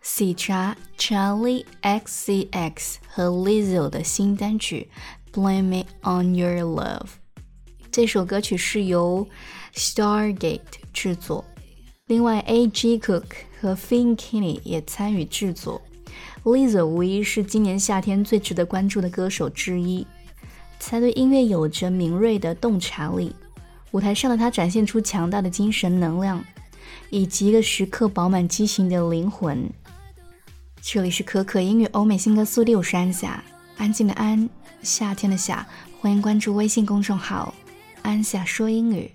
喜茶 Charlie XCX 和 Lizzo 的新单曲 Blame It On Your Love。 这首歌曲是由 Stargate 制作，另外 A.G. Cook 和 Finn Kinney 也参与制作。 Lizzo 无疑是今年夏天最值得关注的歌手之一，他对音乐有着敏锐的洞察力，舞台上的他展现出强大的精神能量，以及一个时刻饱满激情的灵魂。这里是可可音乐欧美新歌速递，我是安夏，安静的安，夏天的夏，欢迎关注微信公众号安夏说英语。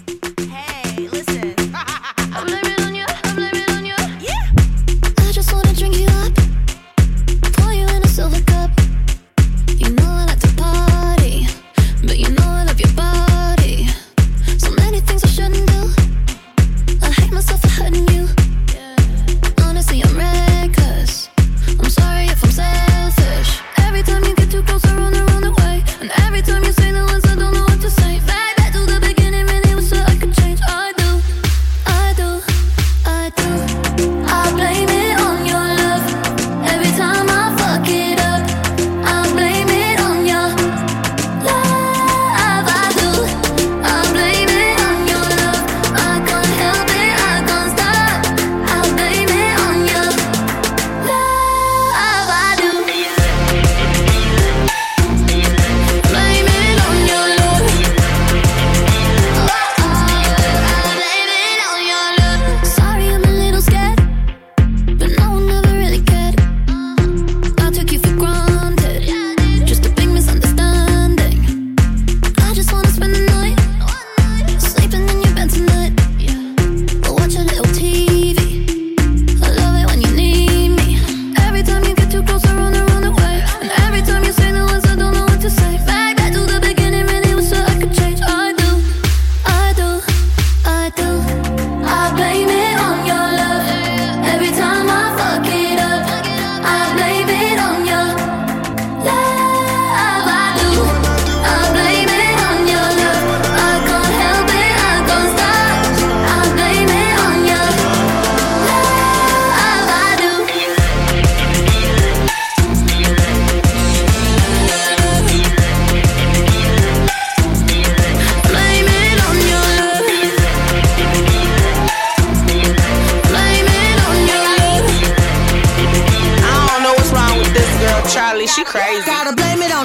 She crazy. Gotta blame it on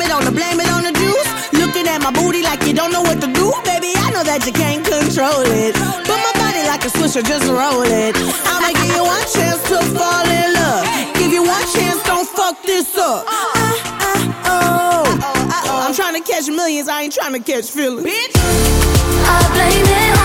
the juice. Looking at my booty like you don't know what to do. Baby, I know that you can't control it. Put my body like a swisher, just roll it. I'ma give you one chance to fall in love. Give you one chance, don't fuck this up. I'm trying to catch millions, I ain't trying to catch feelings. Bitch, I blame it on